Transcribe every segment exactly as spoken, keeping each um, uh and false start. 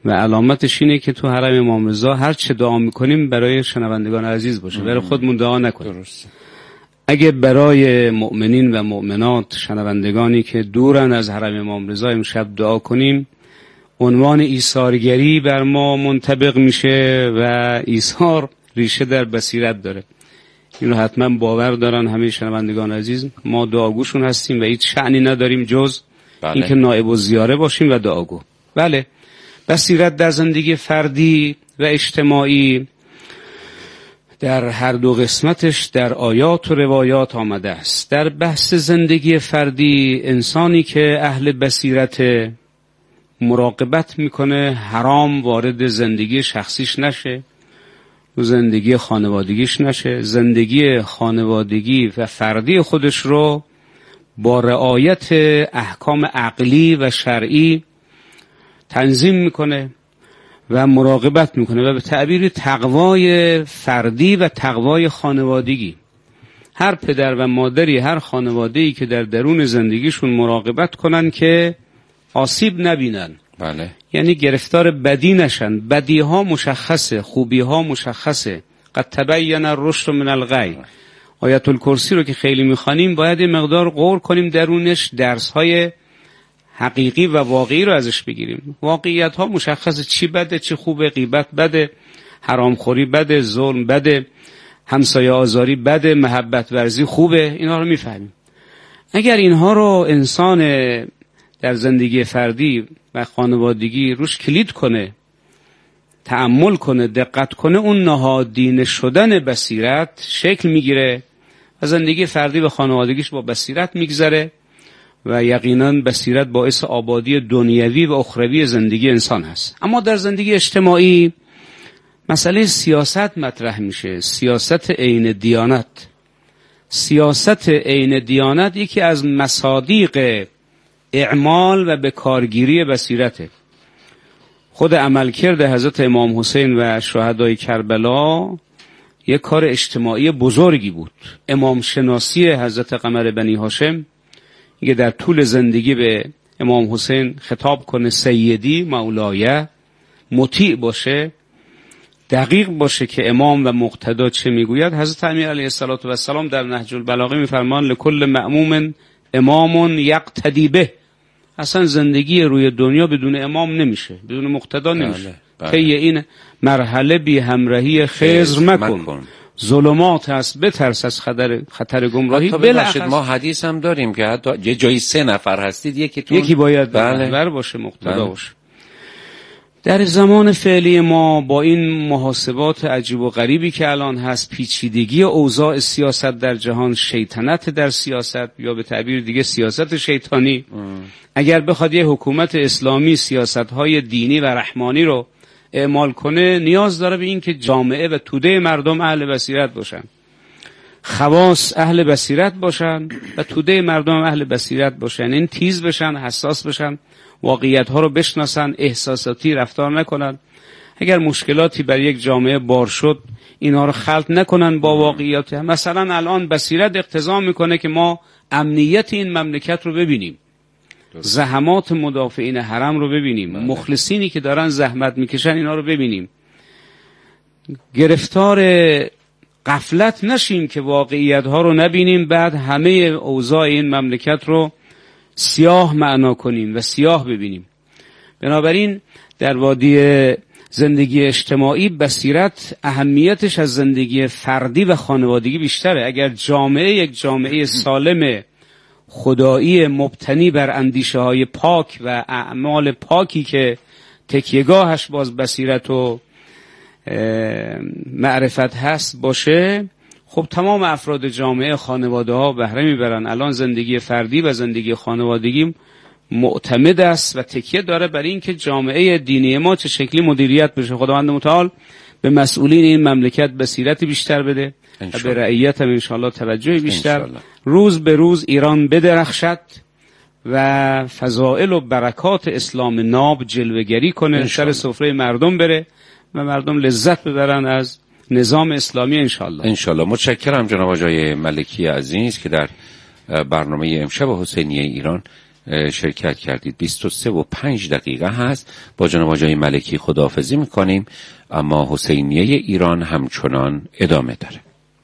و علامتش اینه که تو حرم امام رضا هر چه دعا میکنیم برای شنوندگان عزیز باشه، برای خودمون دعا نکنیم. درسته. اگه برای مؤمنین و مؤمنات شنوندگانی که دورن از حرم امام رضا امشب دعا کنیم، عنوان ایثارگری بر ما منطبق میشه و ایثار ریشه در بصیرت داره. اینو حتما باور دارن همه شنوندگان عزیز. ما دعاگوشون هستیم و هیچ شأنی نداریم جز بله. اینکه نائب الزیاره باشیم و دعاگو. بله، بصیرت در زندگی فردی و اجتماعی در هر دو قسمتش در آیات و روایات آمده است. در بحث زندگی فردی انسانی که اهل بصیرت مراقبت میکنه حرام وارد زندگی شخصیش نشه، زندگی خانوادگیش نشه، زندگی خانوادگی و فردی خودش رو با رعایت احکام عقلی و شرعی تنظیم میکنه و مراقبت میکنه و به تعبیر تقوای فردی و تقوای خانوادگی. هر پدر و مادری، هر خانواده‌ای که در درون زندگیشون مراقبت کنن که آسیب نبینن، بله، یعنی گرفتار بدی نشن. بدی ها مشخصه، خوبی ها مشخصه. قد تبین الرشد من الغی. آیت الکرسی رو که خیلی میخوانیم باید این مقدار غور کنیم درونش، درس های حقیقی و واقعی رو ازش بگیریم. واقعیت ها مشخصه، چی بده چی خوبه، غیبت بده، حرامخوری بده، ظلم بده، همسایه آزاری بده، محبت ورزی خوبه، اینا رو میفهمیم. اگر اینها رو انسان در زندگی فردی و خانوادگی روش کلید کنه، تأمل کنه، دقت کنه، اون نهادینه شدن بصیرت شکل میگیره و زندگی فردی و خانوادگیش با بصیرت میگذره و یقینا بصیرت باعث آبادی دنیوی و اخروی زندگی انسان هست. اما در زندگی اجتماعی مسئله سیاست مطرح میشه، سیاست عین دیانت. سیاست عین دیانت یکی از مصادیق اعمال و به کارگیری بصیرته. خود عملکرد حضرت امام حسین و شهدای کربلا یک کار اجتماعی بزرگی بود. امام شناسی حضرت قمر بنی هاشم که در طول زندگی به امام حسین خطاب کنه سیدی مولایه، مطیع باشه، دقیق باشه که امام و مقتدا چه میگوید. حضرت امیر علیه السلام در نهج البلاغه میفرمان لکل مأموم امام یقتدی به. اصلا زندگی روی دنیا بدون امام نمیشه، بدون مقتدا نمیشه. طی این مرحله بی همراهی خضر مکن, مکن. ظلمات هست، بترس از خطر خطر گمراهی. ببخشید ما حدیث هم داریم که حتی یه جایی سه نفر هستید، یکی تون یکی باید رهبر باشه، مقتدا باشه. در زمان فعلی ما با این محاسبات عجیب و غریبی که الان هست، پیچیدگی اوضاع سیاست در جهان، شیطنت در سیاست یا به تعبیر دیگه سیاست شیطانی، ام. اگر بخواد یه حکومت اسلامی سیاست‌های دینی و رحمانی رو اعمال کنه، نیاز داره به این که جامعه و توده مردم اهل بصیرت باشن، خواص اهل بصیرت باشن و توده مردم اهل بصیرت باشن. این تیز بشن، حساس بشن، واقعیت ها رو بشناسن، احساساتی رفتار نکنن. اگر مشکلاتی بر یک جامعه بار شد اینها رو خلط نکنن با واقعیت. مثلا الان بصیرت اقتضا میکنه که ما امنیت این مملکت رو ببینیم، زحمات مدافعین حرم رو ببینیم، بله. مخلصینی که دارن زحمت میکشن اینا رو ببینیم. گرفتار غفلت نشیم که واقعیت ها رو نبینیم، بعد همه اوضاع این مملکت رو سیاه معنا کنیم و سیاه ببینیم. بنابراین در وادی زندگی اجتماعی بصیرت اهمیتش از زندگی فردی و خانوادگی بیشتره. اگر جامعه یک جامعه سالم خدایی مبتنی بر اندیشه های پاک و اعمال پاکی که تکیهگاهش باز بصیرت و معرفت هست باشه، خب تمام افراد جامعه، خانواده ها بهره میبرن. الان زندگی فردی و زندگی خانوادگی معتمد است و تکیه داره بر این که جامعه دینی ما چه شکلی مدیریت بشه. خداوند متعال به مسئولین این مملکت بصیرت بیشتر بده و به رعیت هم انشاءالله توجه بیشتر. انشالله. روز به روز ایران بدرخشد و فضائل و برکات اسلام ناب جلوه‌گری کنه، سر سفره مردم بره و مردم لذت ببرن از نظام اسلامی انشالله. انشالله. متشکرم جناب آقای ملکی عزیز که در برنامه امشب حسینیه ایران شرکت کردید. بیست و سه و پنج دقیقه هست. با جناب آقای ملکی خداحافظی میکنیم، اما حسینیه ایران همچنان ادامه داره.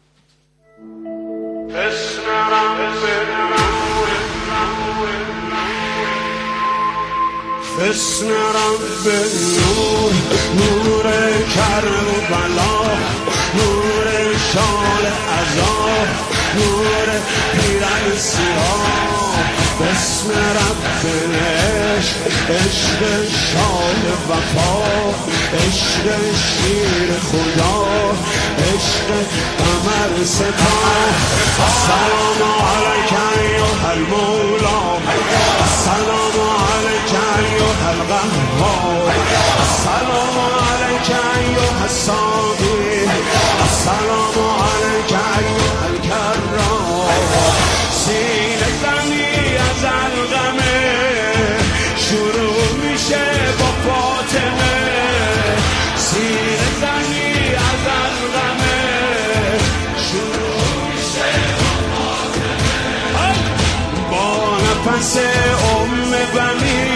اسم رب نور، نور کربلا، نور شال عذاب، نور پیرن سیاه. اسم رب عشق، عشق شال وفا، عشق شیر خدا، عشق قمر سپاه. السلام علیک ایها المولا، السلام علیک ایها القهار، السلام علیک ایها الساقی، السلام علیک ایها الکرام. سینه زنی از الغمه شروع میشه با فاطمه، سینه زنی از الغمه شروع میشه با فاطمه. با نفس ام بنی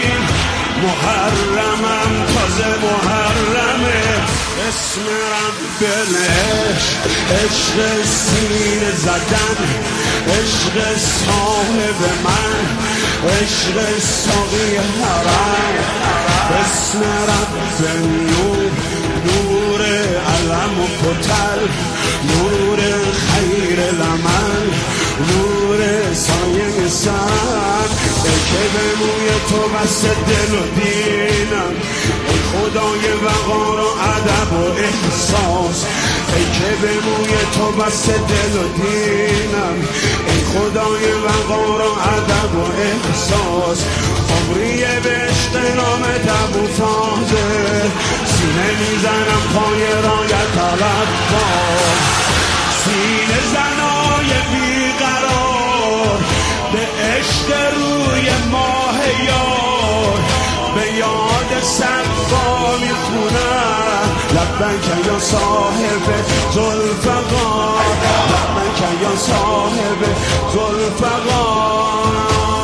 محرمم تازه محرمه. اسم رب عشق، عشق سینه زدن، عشق صاحب من، عشق ساقی حرم. اسم رب نور، نور علم و کتل، نور خیر لمن، نور سایه سر. ای که به موی تو بست دل و دینم، ای خدای وقار و ادب و احساس. ای که به موی تو بست دل و دینم، ای خدای وقار و ادب و احساس. عمریه به عشق نامت ابو فاضل، سینه میزنم پای رایت طلب کن. سینه زنای بیقرار به عشق روی ماه یار، به یاد صفا میخونم لبک یا صاحب ذوالفقار، لبک یا صاحب ذوالفقار.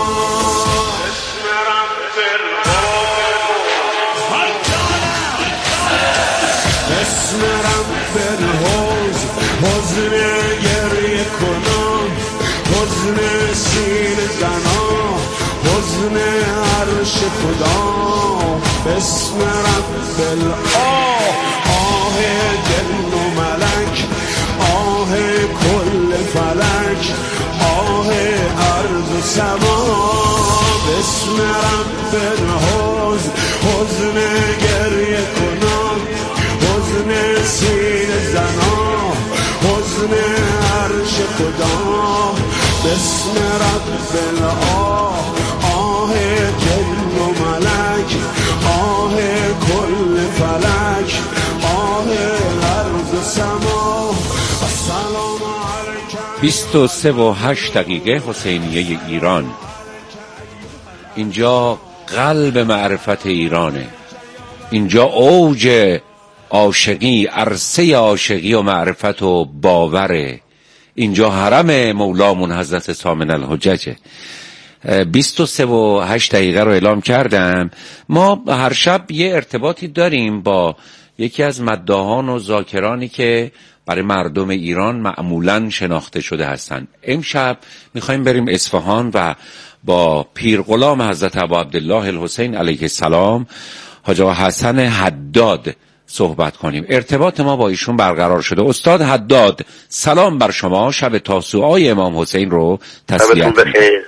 اسم رب الحوض، حزن گریه کنم، حزن سینه زنان، حزن عرش خدا. اسم رب الآه، آه جن و ملک، آه کل فلک، آه عرض و سما. اسم رب الحوض، حزن گریه کنم، حزن سینه زنان، حزن عرش خدا. بسم رب الآه، آه جن و ملک، آه کل فلک، آه عرض و سما. السلام علیکم. بیست و سه و هشت دقیقه حسینیه ایران. اینجا قلب معرفت ایرانه، اینجا اوج عاشقی، عرصه عاشقی و معرفت و باوره، اینجا حرم مولامون حضرت ثامن الحججه. بیست و سه و هشت دقیقه رو اعلام کردم. ما هر شب یه ارتباطی داریم با یکی از مداحان و ذاکرانی که برای مردم ایران معمولاً شناخته شده هستند. امشب میخوایم بریم اصفهان و با پیر غلام حضرت ابا عبدالله الحسین علیه السلام، حاج آقا حسن حداد صحبت کنیم. ارتباط ما با ایشون برقرار شده. استاد حداد سلام بر شما، شب تاسوعای امام حسین رو تسلیت می‌کنم.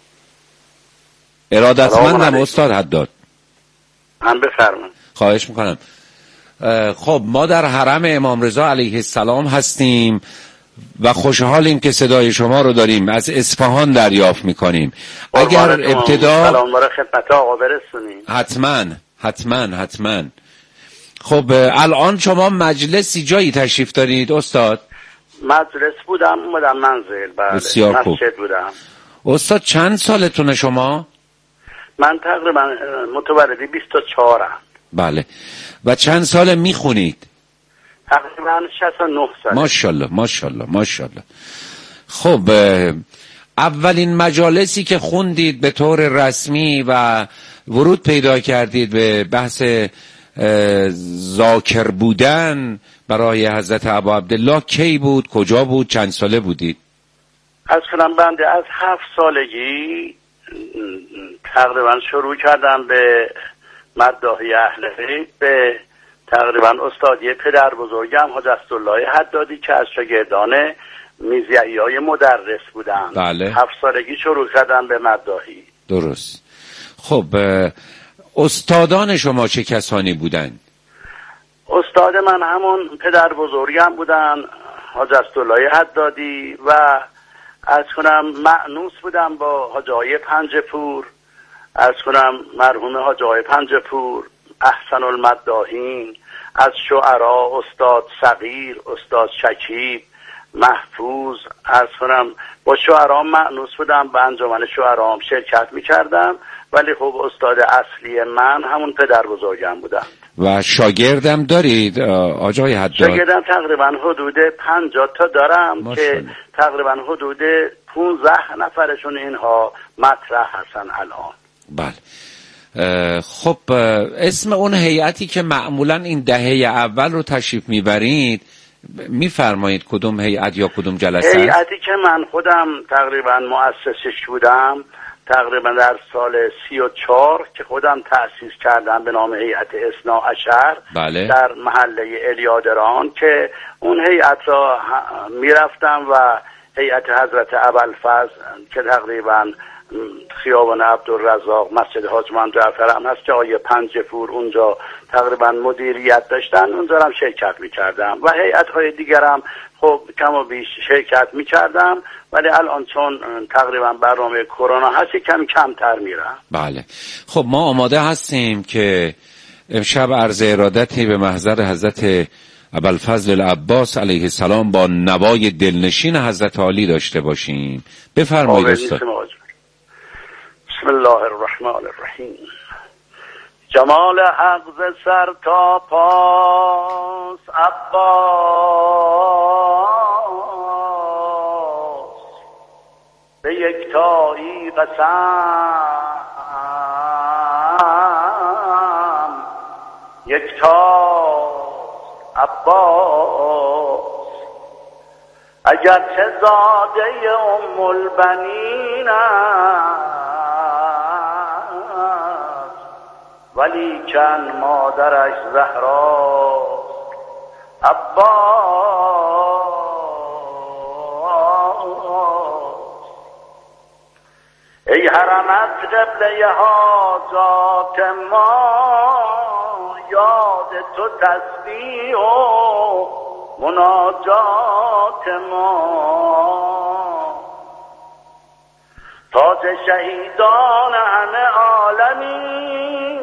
ارادتمندم استاد حداد. هم بفرمایید. خواهش میکنم. خب ما در حرم امام رضا علیه السلام هستیم و خوشحالیم که صدای شما رو داریم، از اصفهان دریافت میکنیم. اگر ابتدا سلام برای خدمت آقا برسونیم. حتما حتما حتما. خب الان شما مجلسی جایی تشریف دارید استاد؟ مجلس بودم، اومدم منزل. بله بسیار خوب. مسجد بودم. استاد چند سالتونه شما؟ من تقریبا متولدی بیست و چهارم. بله. و چند سال میخونید؟ تقریبا شصت و نه سال. ماشاءالله ماشاءالله ماشاءالله. خب اولین مجالسی که خوندید به طور رسمی و ورود پیدا کردید به بحث ذاکر بودن برای حضرت ابا عبدالله کی بود؟ کجا بود؟ چند ساله بودید؟ از کنم بنده از هفت سالگی تقریبا شروع کردم به مداحی اهل بیت به تقریبا استادی پدر بزرگم حاج اسدالله حدادی که از شاگردان میرزایی های مدرس بودم. بله. هفت سالگی شروع کردم به مداحی. درست. خب استادان شما چه کسانی بودند؟ استاد من همون پدر بزرگم بودن حاج اسدالله حدادی و از کنم مأنوس بودم با حاج آقای پنجپور، از کنم مرحوم حاج آقای پنجپور، احسن المداحین، از شعرا استاد صغیر، استاد شکیب، محفوظ، از کنم با شعرا مأنوس بودم، به انجمن شعرا هم شرکت میکردم، ولی خب استاد اصلی من همون پدر بزرگم بودم. و شاگردم دارید آقای حداد؟ شاگردم تقریبا حدود پنجاه تا دارم ماشالله. که تقریبا حدود پونزده نفرشون اینها مطرح هستن الان. بله. خب اسم اون هیئتی که معمولا این دهه اول رو تشریف میبرید میفرمایید کدوم هیئت یا کدوم جلسه؟ هیئتی که من خودم تقریبا مؤسسش بودم تقریبا در سال سی و چهار که خودم تأسیس کردم به نام هیئت اثنا عشر. بله. در محله الیادران که اون هیئت را میرفتم و هیئت حضرت ابوالفضل که تقریبا خیابان عبدالرزاق مسجد حاج محمد جعفر هم هست که آیه پنجپور اونجا تقریبا مدیریت داشتن، اونجا هم شرکت میکردم و هیئت های دیگرم خب کم و بیش شرکت میکردم، ولی الان چون تقریبا برنامه کرونا هست کم کمتر میرم. بله. خب ما آماده هستیم که امشب عرض ارادتی به محضر حضرت ابوالفضل العباس علیه السلام با نوای دلنشین حضرت عالی داشته باشیم. بفرمایید استاد. بسم الله الرحمن الرحیم. جمال حق ز سر تا پاس عباس، به یک تایی قسم یک تا عباس، اگرچه زاده ام البنین ولی کن مادرش زهراست عباس. ای حرمت قبله حاجات ما، یاد تو تسبیح و مناجات ما، تاج شهیدان همه عالمی،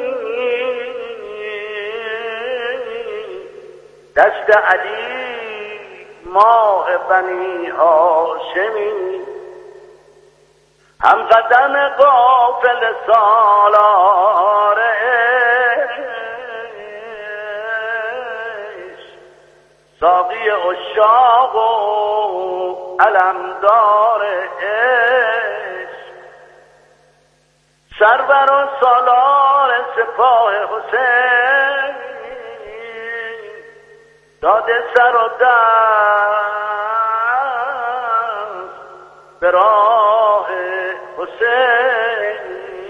دشت علی ماه بنی هاشمی، هم قدم غافل سالار ساقی عشاق و علمدار عشق، سرور و سالار سپاه حسین، داده سر و دست به راه حسین.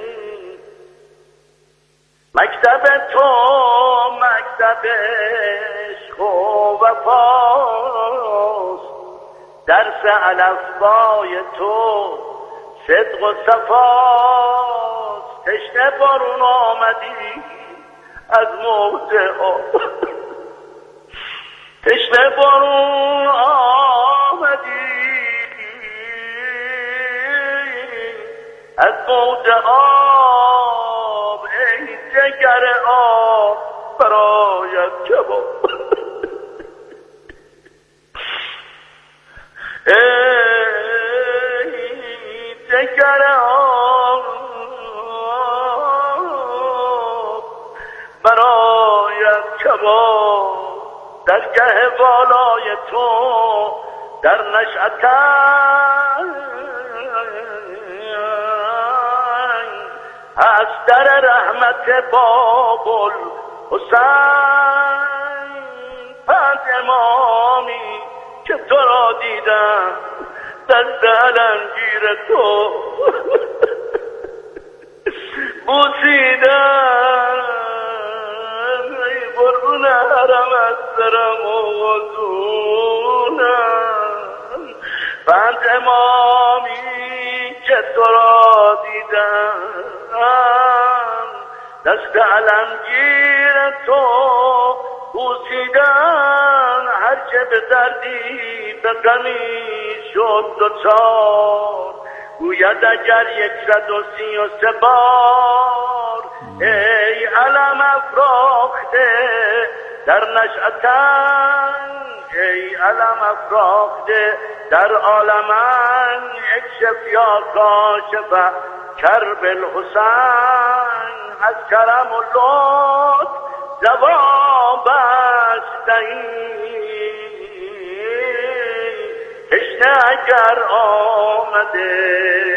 مکتب تو مکتب عشق و وفاست، درس الفبای تو صدق و صفاست. تشنه بارون آمدی از موج آب، تشنه بارون آمدی از موج آب، ای جگر آب برایت کباب، ای جگر آب برایت کباب. در گه بالای تو در نشأتش از در رحمت بابل حسین پند امامی که تو را دیدم دست علمگیر تو بوسیدم ای قربون حرم از سرم و غزونم پند امامی که تو را دیدم دست علمگیر تو بوسیدن هرچه به دردی به غمی شد دوچار گوید اگر یکصد و سی و سه بار ای علم افراخته در نشأتن ای علم افراخته در عالمن اکشف یا کاشف کرب الحسین از کرم و لطف جوابش دهی تشنه اگر آمده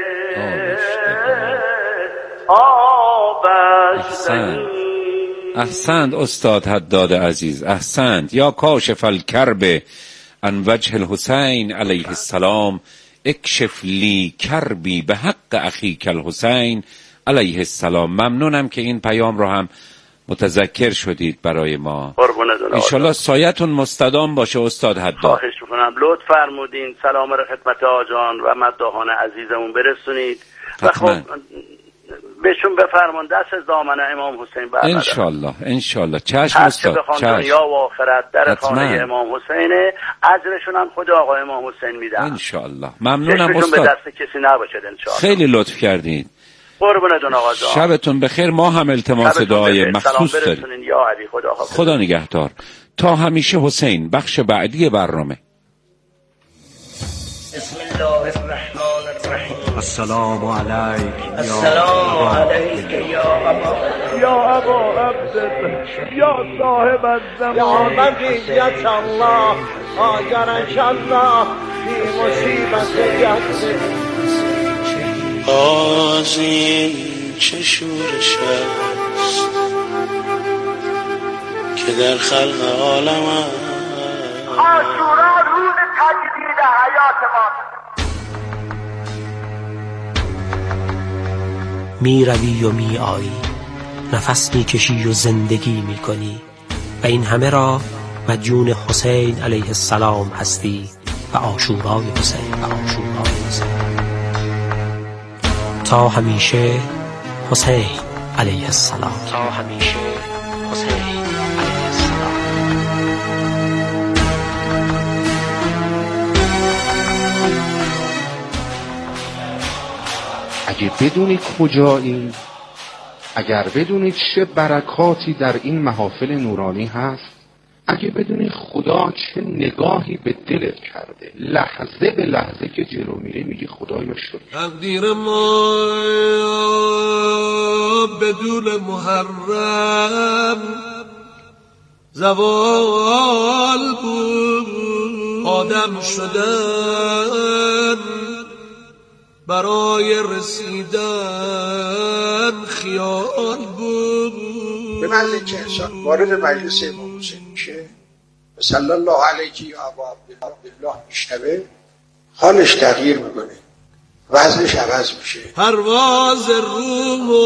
آبش دهی. احسنت استاد حداد عزیز، احسنت. یا کاشف الکرب عن وجه الحسین علیه السلام اکشف لی کربی به حق اخیک الحسین علیه السلام. ممنونم که این پیام رو هم متذکر شدید برای ما. انشالله سایتون مستدام باشه استاد حداد. خواهش میکنم، لطف فرمودین. سلام را خدمت آجان و مداحان عزیزمون برسونید و خب بهشون بفرمان دست از دامن امام حسین برمی‌دارن انشالله. انشالله چشم استاد، چشم. دنیا و آخرت در خانه امام حسینه، اجرشون هم خود آقا امام حسین میدن انشالله. ممنونم استاد، به دست کسی نباشه انشالله. خیلی لطف کردید. قربونتون آقا جان. شبتون بخیر. ما هم التماس دعای مخصوص داریم. یا علی خدا حافظ. خدا نگهدار. تا همیشه حسین. بخش بعدی برنامه. بسم الله الرحمن الرحیم. السلام علیک السلام علیک یا ابا یا ابا عبد یا صاحب الزمان یا بقیت الله آجرش الله فی مصیبت جهد. آز این چه شورش است که در خلق عالم است. عاشورا روز تجدید حیات ما. می روی و می آیی، نفس می کشی و زندگی می کنی و این همه را مدیون حسین علیه السلام هستی و عاشورای حسین و عاشورای حسین. تا همیشه حسین علیه السلام. تا همیشه حسین علیه السلام. اگه بدونید کجایی، اگر بدونید چه برکاتی در این محافل نورانی هست، اگه بدونید خدا چه نگاهی به دلت کرده، لحظه به لحظه که جلو میره میگی خدایا شکر. تقدیر ما بدون محرم زوال بود، آدم شدن برای رسیدن خیال بود. به محض اینکه انسان وارد مجلس امام حسین میشه صلی الله علیه یا ابا عبدالله میشنوه، حالش تغییر میکنه، وزنش عوض میشه. پرواز روح و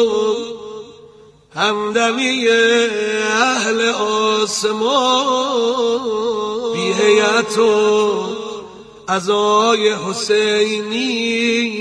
همدمی اهل آسمان، بی هیئت و عزای حسینی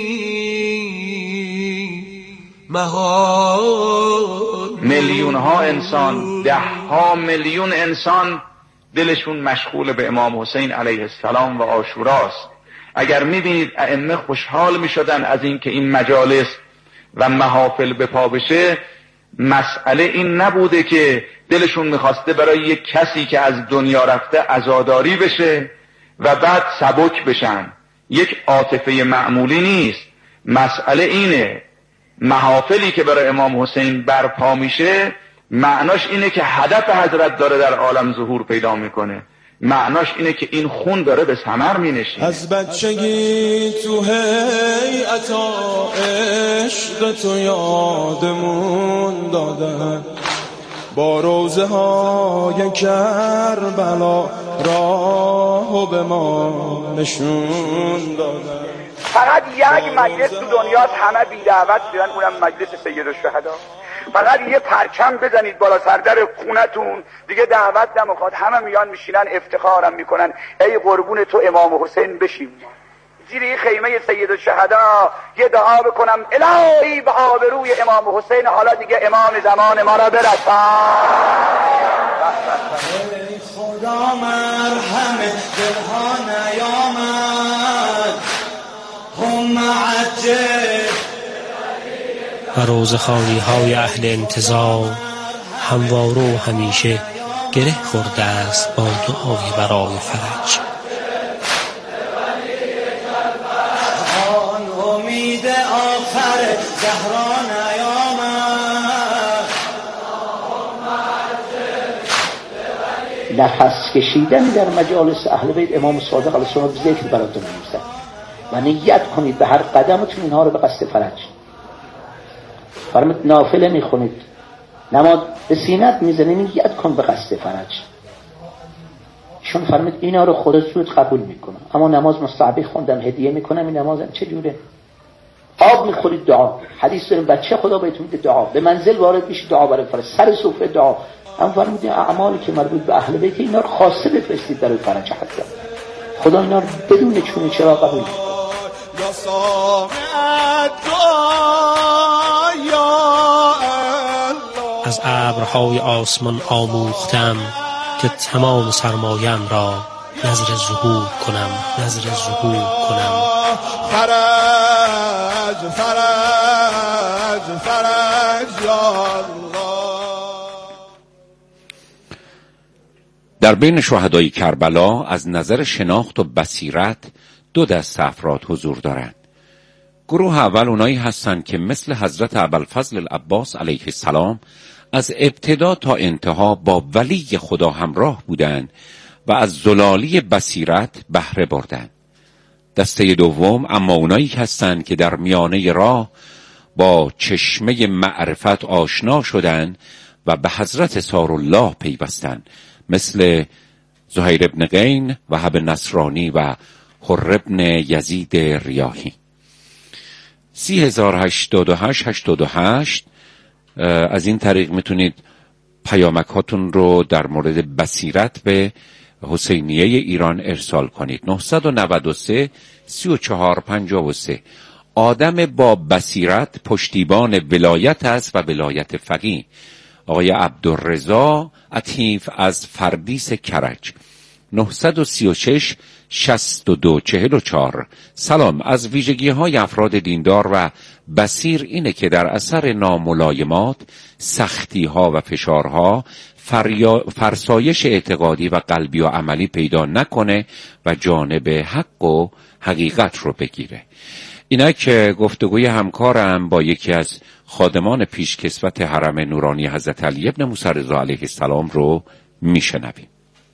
محال. میلیون ها انسان، ده ها میلیون انسان دلشون مشغول به امام حسین علیه السلام و عاشوراست. اگر میبینید ائمه خوشحال میشدن از این که این مجالس و محافل به پا بشه، مسئله این نبوده که دلشون میخواسته برای یک کسی که از دنیا رفته عزاداری بشه و بعد سبک بشن. یک عاطفه معمولی نیست. مسئله اینه محافلی که برای امام حسین برپا میشه معناش اینه که هدف حضرت داره در عالم ظهور پیدا میکنه. معناش اینه که این خون داره به ثمر مینشینه. از بچگی تو هیئت عشق تو یادمون دادن، با روزه های کربلا راهو به ما نشون دادن. فقط یک مجلس تو دنیاست همه بی دعوت شدن، اونم مجلس سید الشهدا. فقط یه پرچم بزنید بالا سردر خونتون، دیگه دعوت نمیخواد، همه میان میشینن افتخارم میکنن ای قربون تو امام حسین بشیم زیر خیمه سید الشهدا یه دعا بکنم الهی به آبروی امام حسین حالا دیگه امام زمان ما را برسان. خدا مرحم دلها نیامد هم عجب. و روزخوانی های اهل انتظار هموار و همیشه گره خورده است با دعای برای فرج. آن امید آخر زهرا نیامد. نفس کشیدن در مجالس اهل بیت امام صادق علیه السلام ذکر براتون می‌نویسم و نیت کنید به هر قدمتون اینها رو به قصد فرج. فرمود نافله میخونید، نماز به سینت میزنید، نیت کن به قصد فرج. چون فرمود اینا رو خدا زود قبول میکنه، اما نماز مستحبی خوندم هدیه میکنم، این نمازم چه جوره؟ آب میخورید دعا، حدیث داریم بچه خدا بهتون میده دعا، به منزل وارد میشید دعا برای فرج، سر سفره دعا. اما فرمود اعمالی که مربوط به اهل بیت اینا رو خاصه بفرستید برای فرج. حتی خدا اینا رو بدون چونه چرا قبول میکنه. از ابرهای آسمان آموختم که تمام سرمایم را نظر ظهور کنم، نظر ظهور کنم. فرج فرج فرج یا الله. در بین شهدای کربلا از نظر شناخت و بصیرت دو دست افراد حضور دارند. گروه اول اونایی هستند که مثل حضرت ابوالفضل العباس علیه السلام از ابتدا تا انتها با ولی خدا همراه بودند و از زلالی بصیرت بهره بردند. دسته دوم اما اونایی هستند که در میانه راه با چشمه معرفت آشنا شدند و به حضرت سارالله پیوستند، مثل زهیر ابن قین، وهب نصرانی و حر ابن یزید ریاحی. سی هزار هشتاد و هشت هشتاد و هشت از این طریق میتونید پیامک هاتون رو در مورد بصیرت به حسینیه ایران ارسال کنید. نه نه سه سی و چهار پنجاه و سه. آدم با بصیرت پشتیبان ولایت است و ولایت فقیه. آقای عبدالرضا عطیف از فردیس کرج. نه سه شش شصت و دو چهل و چهار. سلام، از ویژگی های افراد دیندار و بصیر اینه که در اثر ناملایمات، سختی ها و فشارها فریا... فرسایش اعتقادی و قلبی و عملی پیدا نکنه و جانب حق و حقیقت رو بگیره. اینا که گفتگوی همکارم با یکی از خادمان پیشکسوت حرم نورانی حضرت علی ابن موسی رضا علیه السلام رو میشنویم.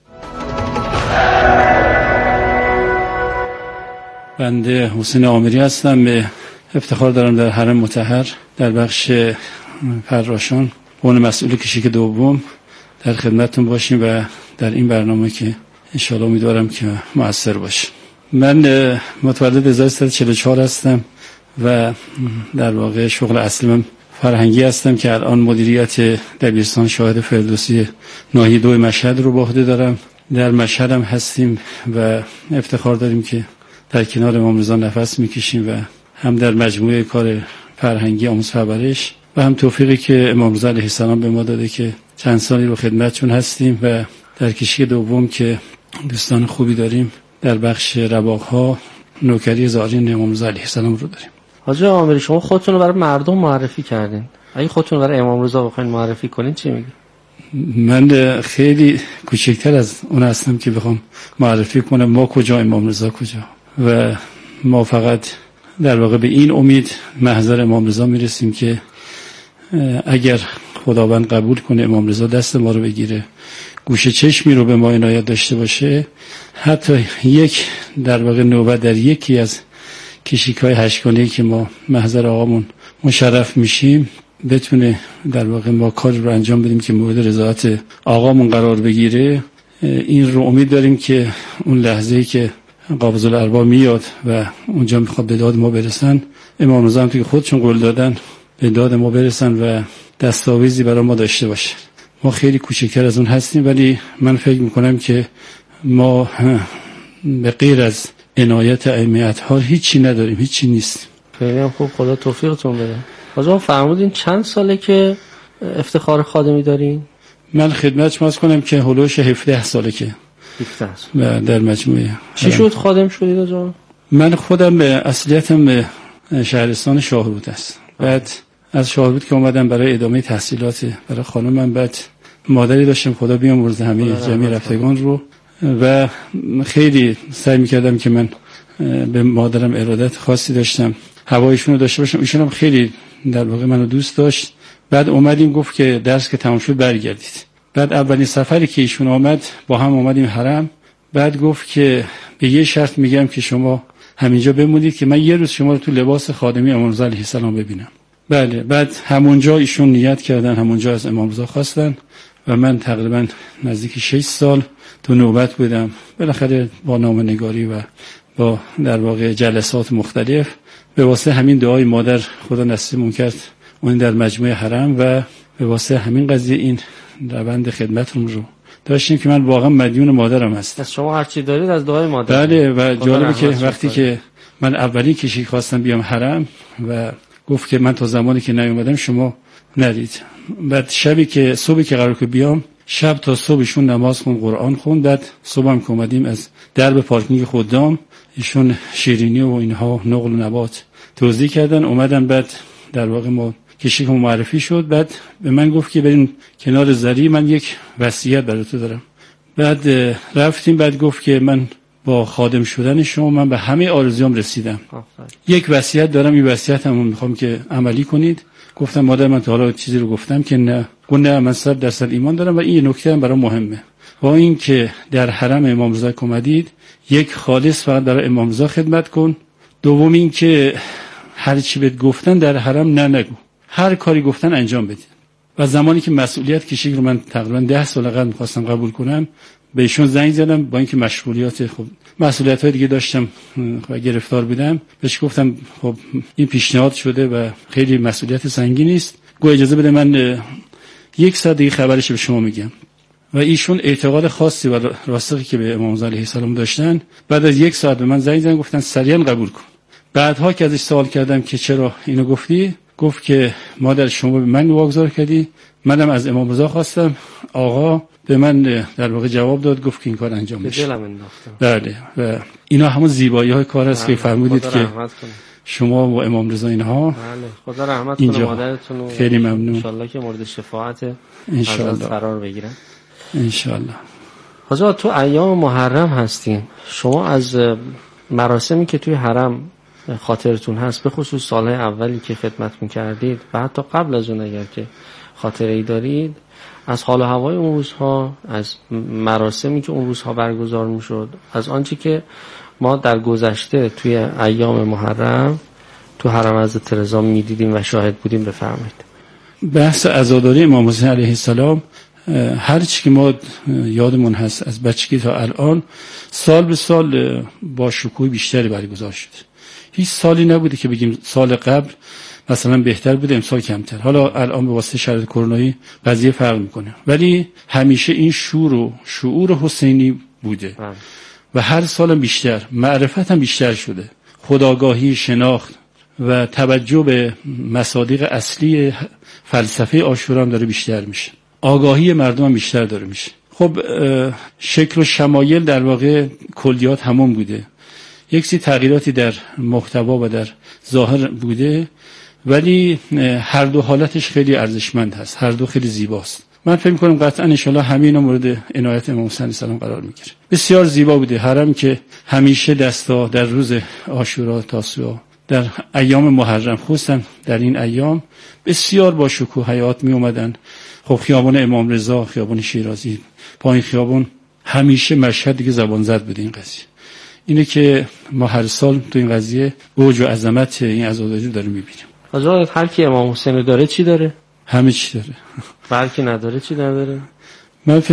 بنده حسین آمری هستم، به افتخار دارم در حرم مطهر در بخش فراشان به عنوان مسئول کشیک دوم در خدمتتون باشیم و در این برنامه که انشاءالله امیدوارم که مؤثر باشه. من متولد هزار و سیصد و چهل و چهار هستم و در واقع شغل اصلی من فرهنگی هستم که الان مدیریت دبیرستان شاهد فردوسی ناحیه دو مشهد رو به عهده دارم. در مشهد هم هستیم و افتخار داریم که در کنار امام رضا نفس میکشیم و هم در مجموعه کار فرهنگی آموزش و پرورش و هم توفیقی که امام رضا علیه السلام به ما داده که چند سالی رو خدمتشون هستیم و در کشیک دوم که دوستان خوبی داریم در بخش رواق‌ها نوکری زارین امام رضا علیه السلام رو داریم. حاجی آمری، شما خودتون رو برای مردم معرفی کردین، اگه خودتون برای امام رضا بخواید معرفی کنین چی میگی؟ من خیلی کوچکتر از اون هستم که بخوام معرفی کنم ما کجا امام رضا کجا، و ما فقط در واقع به این امید محضر امام رضا میرسیم که اگر خداوند قبول کنه، امام رضا دست ما رو بگیره، گوشه چشمی رو به ما عنایت داشته باشه، حتی یک در واقع نوبت در یکی از کشیک‌های هشتگانه‌ای که ما محضر آقامون مشرف میشیم بتونه در واقع ما کار رو انجام بدیم که مورد رضایت آقامون قرار بگیره. این رو امید داریم که اون لحظه‌ای که قابض الارواح میاد و اونجا میخواد به داد ما برسن، امام رضا هم توی خودشون قول دادن به داد ما برسن و دستاویزی برای ما داشته باشه. ما خیلی کوچکتر از اون هستیم، ولی من فکر میکنم که ما به غیر از عنایت ائمه اطهار هیچی نداریم، هیچی نیست. خیلی هم خوب، خدا توفیقتون بده. حاجی فرمودین چند ساله که افتخار خادمی دارین؟ من خدمت شما عرض کنم که هولوش هفده ساله که هفده سال در مجموعه. چی شد خادم شدید آجا؟ من خودم به اصلیتم شهرستان شاهرود است. بعد از شاهرود که اومدم برای ادامه تحصیلات برای خانمم، بعد مادری داشتم خدا بیامرزه همه جمعی رفتگان رو، و خیلی سعی میکردم که من به مادرم ارادت خاصی داشتم، هوایشون رو داشته باشم. ایشون هم خیلی در واقع منو دوست داشت. بعد اومدیم گفت که درس که تمام شد برگردید. بعد اولین سفری که ایشون آمد با هم اومدیم حرم. بعد گفت که به یه شرط میگم که شما همینجا بمونید که من یه روز شما رو تو لباس خادمی امام رضا علیه السلام ببینم. بله. بعد همونجا ایشون نیت کردن، همونجا از امام رضا خواستن و من تقریبا نزدیک شش سال تو نوبت بودم. بالاخره با نامه‌نگاری و با در واقع جلسات مختلف به واسه همین دعای مادر خدا نصیبمون کرد اون در مجموعه حرم، و به واسه همین قضیه این روند خدمتون رو داشتیم که من واقعا مدیون مادرم هستم. از شما هر چی دارید از دعای مادر. بله. و جالبه که وقتی که من اولین کشی خواستم بیام حرم و گفت که من تا زمانی که نیومدم شما نرید. بعد شبی که صبحی که قرار که بیام، شب تا صبحشون نماز خون، قرآن خون. بعد صبحم که اومدیم از درب پارکینگ خدام ایشون شیرینی و اینها نقل و نبات توضیح کردن. اومدم بعد در واقع ما کشیک معرفی شد. بعد به من گفت که بریم کنار زری، من یک وصیت برای تو دارم. بعد رفتیم. بعد گفت که من با خادم شدن شما من به همه آرزوام رسیدم. یک وصیت دارم، این وصیتمو میخوام که عملی کنید. گفتم مادر من تا حالا چیزی رو گفتم که نه؟ گفت نه، من صد درصد ایمان دارم و این نکته هم برام مهمه. با این که در حرم امام رضا اومدید، یک خالص فقط برای امام رضا خدمت کن. دوم این که هر چی بهت گفتن در حرم نه نگو، هر کاری گفتن انجام بدید. و زمانی که مسئولیت کشید رو من تقریبا ده سال قبل می‌خواستم قبول کنم، به ایشون زنگ زدم. با اینکه مشغولیات خب مسئولیت‌های دیگه داشتم و گرفتار بودم، بهش گفتم خب این پیشنهاد شده و خیلی مسئولیت سنگینی است، گو اجازه بده من یک ساعت دیگه خبرش به شما میگم. و ایشون اعتقاد خاصی و راسخی که به امام رضا علیه السلام داشتن، بعد از یک ساعت به من زنگ زدن گفتن سریعا قبول کن. بعدها که ازش سوال کردم که چرا اینو گفتی، گفت که مادر شما به من واگذار کردی، منم از امام رضا خواستم، آقا به من در واقع جواب داد، گفت که این کار انجام بشه. بله. و اینا همون زیبایی‌های کار است که فرمودید که شما و امام رضا اینها. بله. خدا رحمت کنه مادرتون و خیلی ممنون. ان شاءالله که مورد شفاعت ان شاءالله قرار بگیرن ان شاءالله. حاجا تو ایام محرم هستین، شما از مراسمی که توی حرم خاطرتون هست، به خصوص سالهای اولی که خدمت می‌کردید و حتی قبل از اون اگر که خاطره‌ای دارید، از حال و هوای اون روزها، از مراسمی که اون روزها برگزار می‌شد، از آنچه که ما در گذشته توی ایام محرم تو حرم حضرت رضا می‌دیدیم و شاهد بودیم، بفرمایید. بحث عزاداری امام حسین علیه السلام هر چی که ما یادمون هست از بچگی تا الان، سال به سال با شکوه بیشتری برگزار شد. هیچ سالی نبوده که بگیم سال قبل مثلا بهتر بوده امسال کمتر. حالا الان به واسطه شرایط کرونایی قضیه فرق میکنه، ولی همیشه این شور و شعور حسینی بوده هم. و هر سال بیشتر، معرفت هم بیشتر شده، خودآگاهی، شناخت و توجه به مصادیق اصلی فلسفه عاشورا هم داره بیشتر میشه، آگاهی مردم هم بیشتر داره میشه. خب شکل و شمایل در واقع کلیات همون بوده، یک سری تغییراتی در محتوا و در ظاهر بوده، ولی هر دو حالتش خیلی ارزشمند هست، هر دو خیلی زیباست. من فکر می‌کنم قطعا ان شاءالله همین مورد عنایت امام حسین علیه السلام قرار میگیره. بسیار زیبا بوده حرم که همیشه دستا در روز عاشورا، تاسوعا، در ایام محرم خصوصا در این ایام بسیار با شکوه حیات می اومدن. خب خیابان امام رضا، خیابان شیرازی، پایین خیابان همیشه مشهد دیگه زبان زد بوده این قضیه. اینه که ما هر سال تو این قضیه اوج و عظمت این عزاداری داریم میبینیم. حضرت هر کی امام حسین داره چی داره؟ همه چی داره. هر کی نداره چی نداره؟ من